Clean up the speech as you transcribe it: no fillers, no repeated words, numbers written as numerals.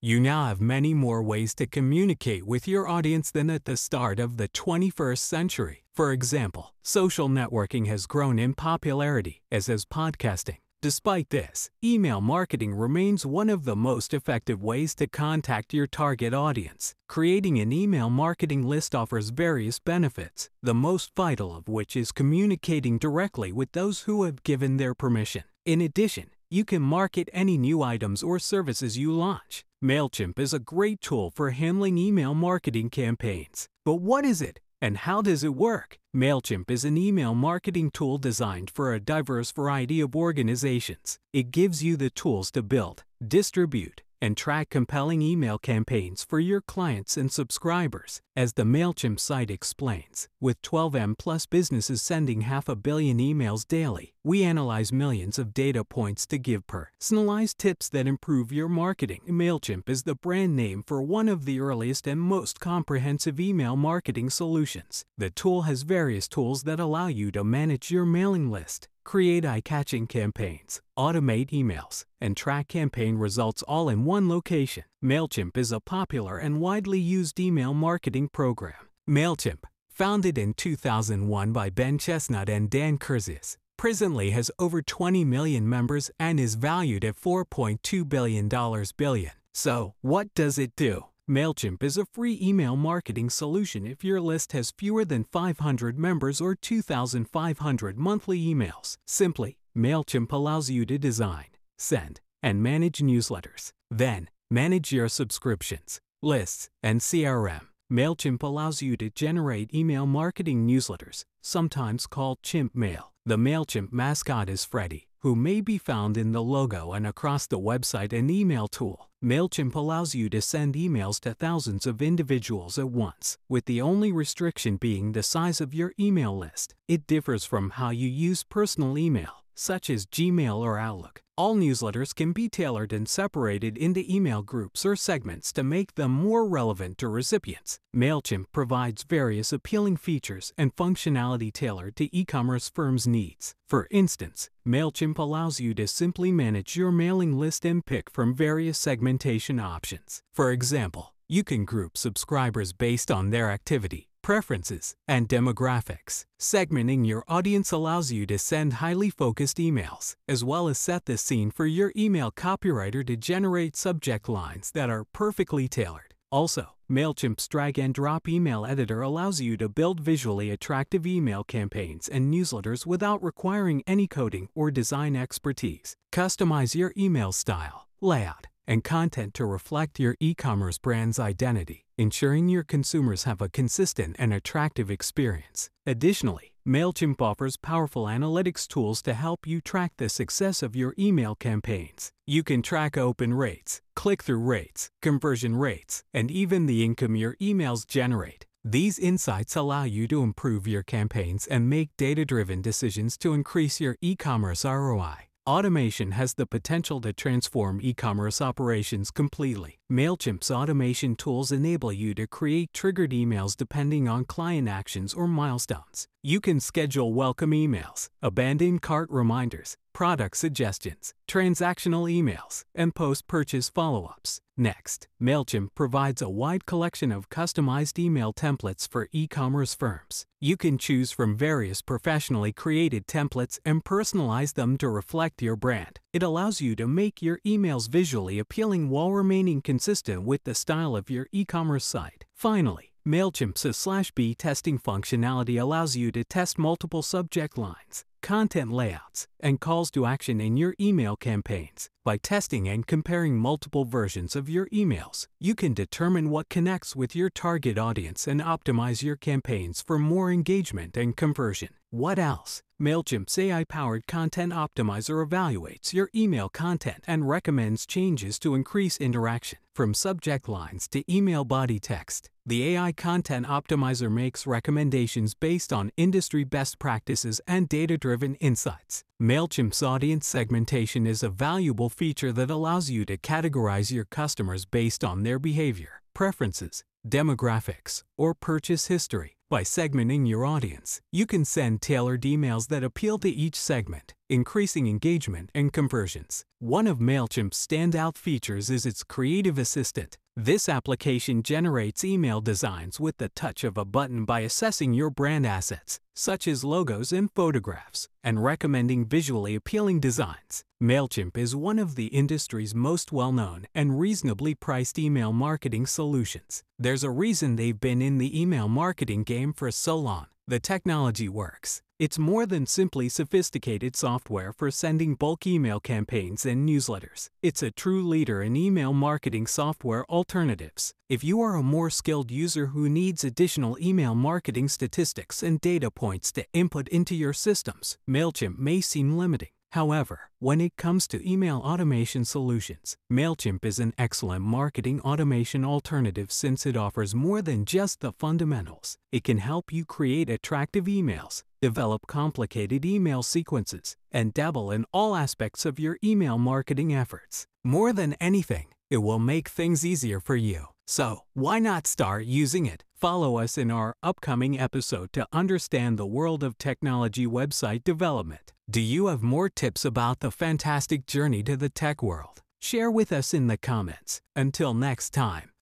You now have many more ways to communicate with your audience than at the start of the 21st century. For example, social networking has grown in popularity, as has podcasting. Despite this, email marketing remains one of the most effective ways to contact your target audience. Creating an email marketing list offers various benefits, the most vital of which is communicating directly with those who have given their permission. In addition, you can market any new items or services you launch. MailChimp is a great tool for handling email marketing campaigns. But what is it, and how does it work? MailChimp is an email marketing tool designed for a diverse variety of organizations. It gives you the tools to build, distribute, and track compelling email campaigns for your clients and subscribers. As the MailChimp site explains, with 12M plus businesses sending 500 million emails daily, we analyze millions of data points to give personalized tips that improve your marketing. MailChimp is the brand name for one of the earliest and most comprehensive email marketing solutions. The tool has various tools that allow you to manage your mailing list, create eye-catching campaigns, automate emails, and track campaign results all in one location. MailChimp is a popular and widely used email marketing program. MailChimp, founded in 2001 by Ben Chestnut and Dan Kurzius, presently has over 20 million members and is valued at $4.2 billion. So, what does it do? MailChimp is a free email marketing solution if your list has fewer than 500 members or 2,500 monthly emails. Simply, MailChimp allows you to design, send, and manage newsletters. Then, manage your subscriptions, lists, and CRM. MailChimp allows you to generate email marketing newsletters, sometimes called Chimp Mail. The MailChimp mascot is Freddy, who may be found in the logo and across the website and email tool. MailChimp allows you to send emails to thousands of individuals at once, with the only restriction being the size of your email list. It differs from how you use personal email, such as Gmail or Outlook. All newsletters can be tailored and separated into email groups or segments to make them more relevant to recipients. MailChimp provides various appealing features and functionality tailored to e-commerce firms' needs. For instance, MailChimp allows you to simply manage your mailing list and pick from various segmentation options. For example, you can group subscribers based on their activity, preferences, and demographics. Segmenting your audience allows you to send highly focused emails, as well as set the scene for your email copywriter to generate subject lines that are perfectly tailored. Also, MailChimp's drag-and-drop email editor allows you to build visually attractive email campaigns and newsletters without requiring any coding or design expertise. Customize your email style, layout, and content to reflect your e-commerce brand's identity, ensuring your consumers have a consistent and attractive experience. Additionally, MailChimp offers powerful analytics tools to help you track the success of your email campaigns. You can track open rates, click-through rates, conversion rates, and even the income your emails generate. These insights allow you to improve your campaigns and make data-driven decisions to increase your e-commerce ROI. Automation has the potential to transform e-commerce operations completely. MailChimp's automation tools enable you to create triggered emails depending on client actions or milestones. You can schedule welcome emails, abandoned cart reminders, product suggestions, transactional emails, and post-purchase follow-ups. Next, MailChimp provides a wide collection of customized email templates for e-commerce firms. You can choose from various professionally created templates and personalize them to reflect your brand. It allows you to make your emails visually appealing while remaining consistent with the style of your e-commerce site. Finally, MailChimp's /B testing functionality allows you to test multiple subject lines, content layouts, and calls to action in your email campaigns. By testing and comparing multiple versions of your emails, you can determine what connects with your target audience and optimize your campaigns for more engagement and conversion. What else? MailChimp's AI-powered content optimizer evaluates your email content and recommends changes to increase interaction, from subject lines to email body text. The AI Content Optimizer makes recommendations based on industry best practices and data-driven insights. MailChimp's audience segmentation is a valuable feature that allows you to categorize your customers based on their behavior, preferences, demographics, or purchase history. By segmenting your audience, you can send tailored emails that appeal to each segment, increasing engagement and conversions. One of MailChimp's standout features is its Creative Assistant. This application generates email designs with the touch of a button by assessing your brand assets, such as logos and photographs, and recommending visually appealing designs. MailChimp is one of the industry's most well-known and reasonably priced email marketing solutions. There's a reason they've been in the email marketing game for so long. The technology works. It's more than simply sophisticated software for sending bulk email campaigns and newsletters. It's a true leader in email marketing software alternatives. If you are a more skilled user who needs additional email marketing statistics and data points to input into your systems, MailChimp may seem limiting. However, when it comes to email automation solutions, MailChimp is an excellent marketing automation alternative since it offers more than just the fundamentals. It can help you create attractive emails, develop complicated email sequences, and dabble in all aspects of your email marketing efforts. More than anything, it will make things easier for you. So, why not start using it? Follow us in our upcoming episode to understand the world of technology website development. Do you have more tips about the fantastic journey to the tech world? Share with us in the comments. Until next time.